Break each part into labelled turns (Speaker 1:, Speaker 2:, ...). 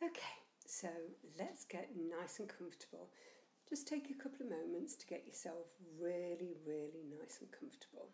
Speaker 1: Okay, so let's get nice and comfortable. Just take a couple of moments to get yourself really, really nice and comfortable.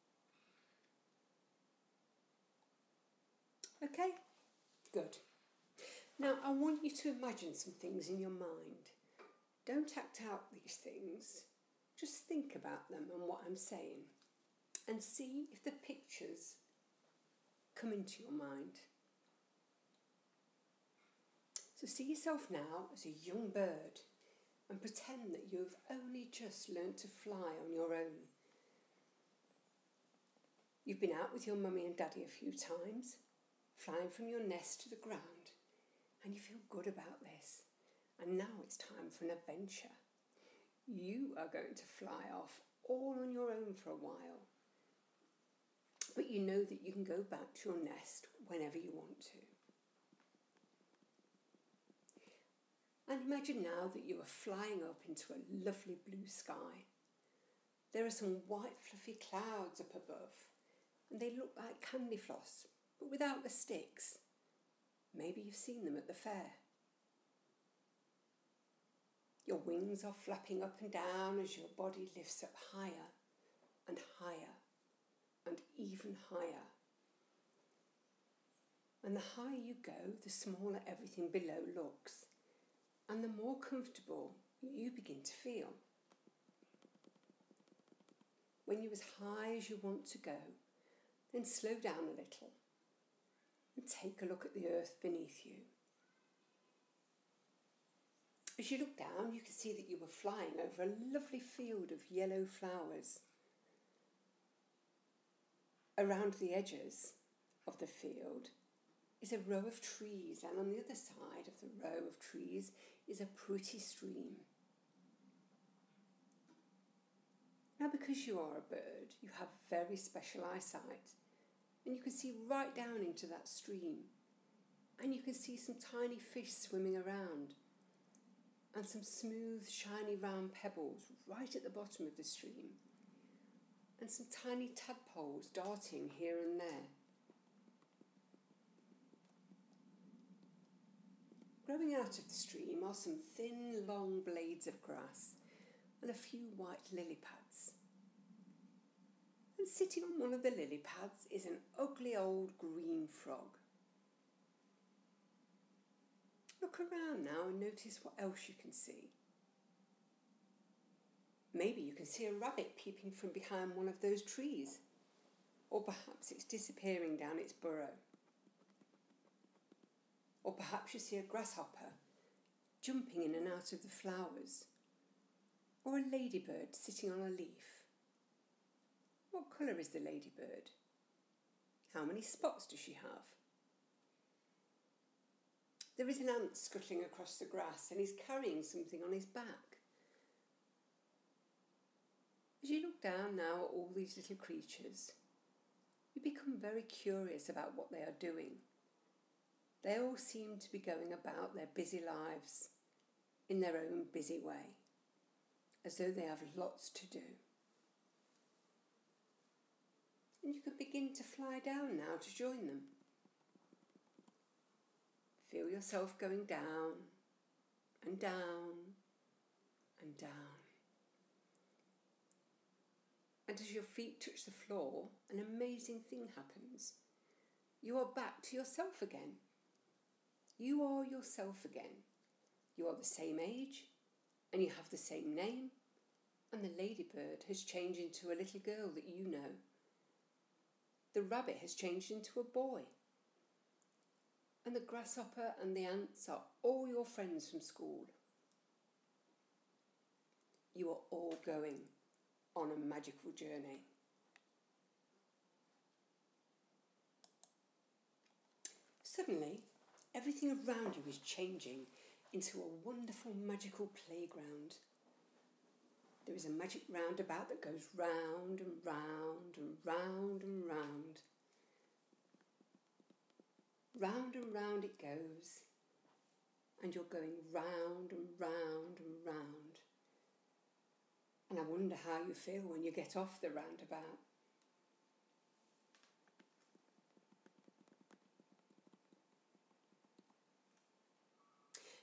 Speaker 1: Okay, good. Now I want you to imagine some things in your mind. Don't act out these things. Just think about them and what I'm saying and see if the pictures come into your mind. So see yourself now as a young bird and pretend that you've only just learnt to fly on your own. You've been out with your mummy and daddy a few times, flying from your nest to the ground, and you feel good about this. And now it's time for an adventure. You are going to fly off all on your own for a while. But you know that you can go back to your nest whenever you want to. And imagine now that you are flying up into a lovely blue sky. There are some white fluffy clouds up above, and they look like candy floss, but without the sticks. Maybe you've seen them at the fair. Your wings are flapping up and down as your body lifts up higher and higher and even higher. And the higher you go, the smaller everything below looks, and the more comfortable you begin to feel. When you're as high as you want to go, then slow down a little and take a look at the earth beneath you. As you look down, you can see that you were flying over a lovely field of yellow flowers. Around the edges of the field is a row of trees, and on the other side of the row of trees is a pretty stream. Now, because you are a bird, you have very special eyesight, and you can see right down into that stream, and you can see some tiny fish swimming around, and some smooth, shiny, round pebbles right at the bottom of the stream, and some tiny tadpoles darting here and there. Growing out of the stream are some thin, long blades of grass and a few white lily pads. And sitting on one of the lily pads is an ugly old green frog. Look around now and notice what else you can see. Maybe you can see a rabbit peeping from behind one of those trees, or perhaps it's disappearing down its burrow. Or perhaps you see a grasshopper jumping in and out of the flowers, or a ladybird sitting on a leaf. What colour is the ladybird? How many spots does she have? There is an ant scuttling across the grass and he's carrying something on his back. As you look down now at all these little creatures, you become very curious about what they are doing. They all seem to be going about their busy lives in their own busy way, as though they have lots to do. And you can begin to fly down now to join them. Feel yourself going down and down and down. And as your feet touch the floor, an amazing thing happens. You are back to yourself again. You are yourself again. You are the same age, and you have the same name, and the ladybird has changed into a little girl that you know. The rabbit has changed into a boy. And the grasshopper and the ants are all your friends from school. You are all going on a magical journey. Suddenly, everything around you is changing into a wonderful magical playground. There is a magic roundabout that goes round and round and round and round. Round and round it goes, and you're going round and round and round. And I wonder how you feel when you get off the roundabout.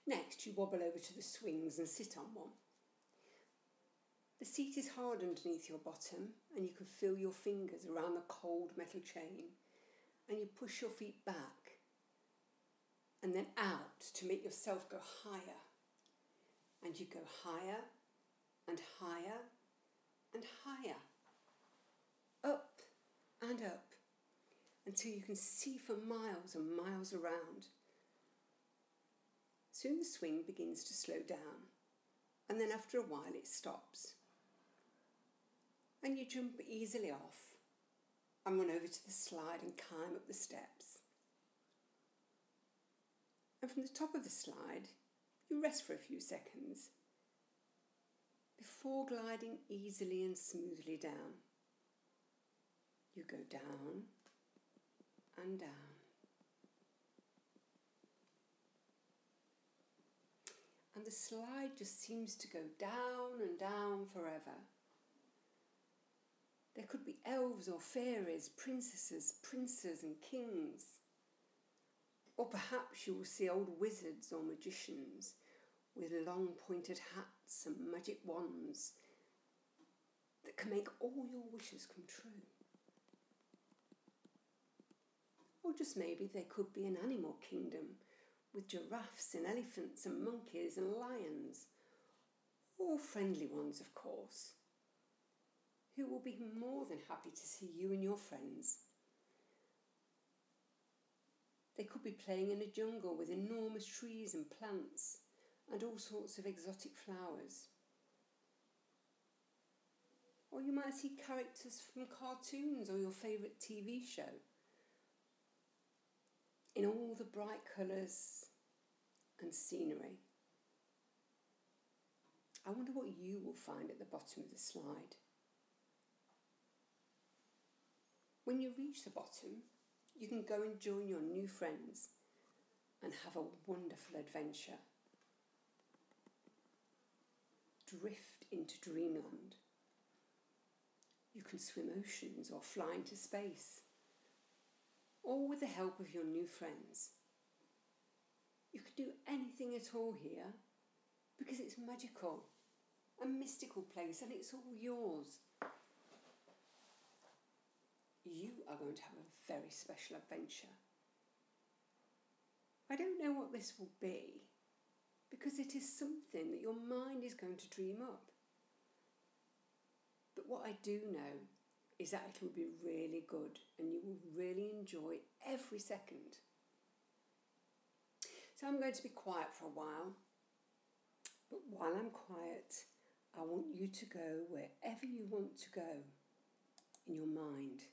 Speaker 1: Next, you wobble over to the swings and sit on one. The seat is hard underneath your bottom, and you can feel your fingers around the cold metal chain, and you push your feet back and then out to make yourself go higher. And you go higher and higher and higher, up and up, until you can see for miles and miles around. Soon the swing begins to slow down, and then after a while it stops. And you jump easily off and run over to the slide and climb up the steps. And from the top of the slide, you rest for a few seconds before gliding easily and smoothly down. You go down and down. And the slide just seems to go down and down forever. There could be elves or fairies, princesses, princes and kings. Or perhaps you will see old wizards or magicians with long pointed hats and magic wands that can make all your wishes come true. Or just maybe there could be an animal kingdom with giraffes and elephants and monkeys and lions, all friendly ones of course, who will be more than happy to see you and your friends. They could be playing in a jungle with enormous trees and plants and all sorts of exotic flowers. Or you might see characters from cartoons or your favourite TV show in all the bright colours and scenery. I wonder what you will find at the bottom of the slide. When you reach the bottom, you can go and join your new friends and have a wonderful adventure. Drift into dreamland. You can swim oceans or fly into space, all with the help of your new friends. You can do anything at all here because it's magical, a mystical place, and it's all yours. You are going to have a very special adventure. I don't know what this will be because it is something that your mind is going to dream up. But what I do know is that it will be really good and you will really enjoy every second. So I'm going to be quiet for a while, but while I'm quiet, I want you to go wherever you want to go in your mind.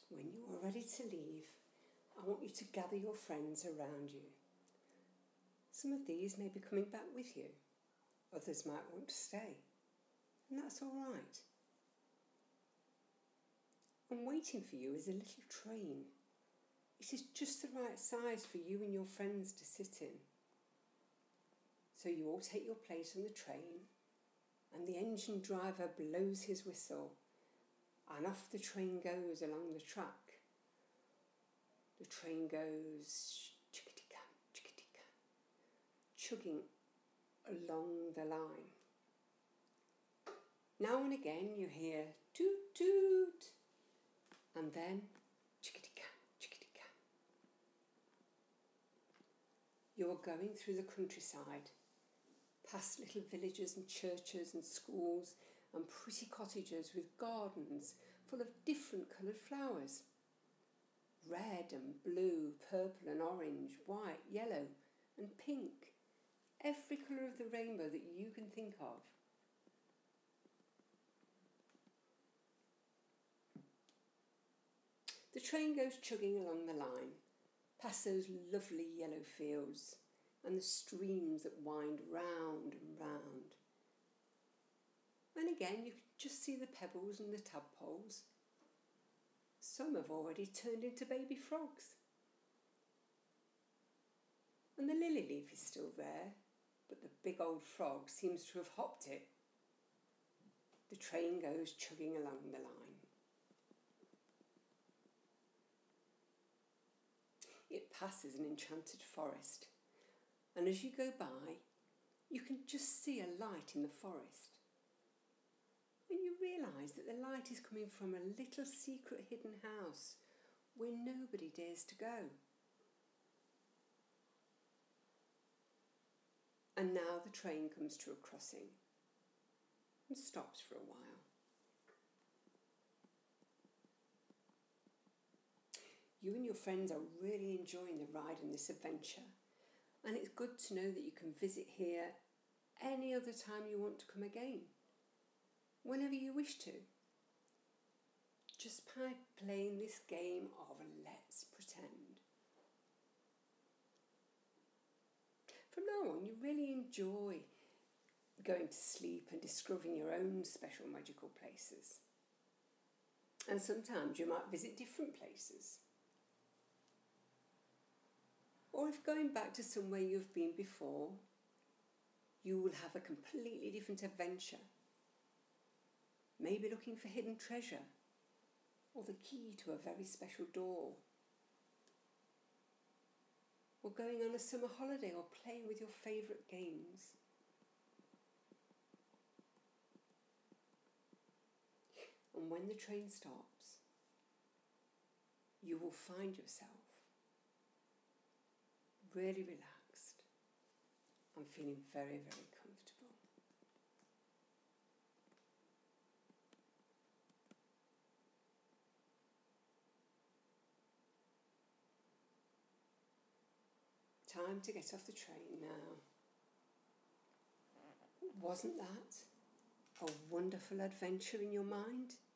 Speaker 1: When you are ready to leave, I want you to gather your friends around you. Some of these may be coming back with you. Others might want to stay, and that's all right. And waiting for you is a little train. It is just the right size for you and your friends to sit in. So you all take your place on the train, and the engine driver blows his whistle, and off the train goes along the track. The train goes chickadee-can, chickadee-can, chugging along the line. Now and again you hear toot toot, and then chickadee-can, chickadee-can. You are going through the countryside, past little villages and churches and schools and pretty cottages with gardens full of different coloured flowers. Red and blue, purple and orange, white, yellow and pink. Every colour of the rainbow that you can think of. The train goes chugging along the line, past those lovely yellow fields and the streams that wind round and round. And again you can just see the pebbles and the tadpoles. Some have already turned into baby frogs. And the lily leaf is still there, but the big old frog seems to have hopped it. The train goes chugging along the line. It passes an enchanted forest, and as you go by, you can just see a light in the forest. And you realise that the light is coming from a little secret hidden house where nobody dares to go. And now the train comes to a crossing and stops for a while. You and your friends are really enjoying the ride and this adventure, and it's good to know that you can visit here any other time you want to come again, whenever you wish to, just by playing this game of Let's Pretend. From now on, you really enjoy going to sleep and discovering your own special magical places. And sometimes you might visit different places. Or if going back to somewhere you've been before, you will have a completely different adventure. Maybe looking for hidden treasure or the key to a very special door. Or going on a summer holiday or playing with your favourite games. And when the train stops, you will find yourself really relaxed and feeling very, very comfortable. Time to get off the train now. Wasn't that a wonderful adventure in your mind?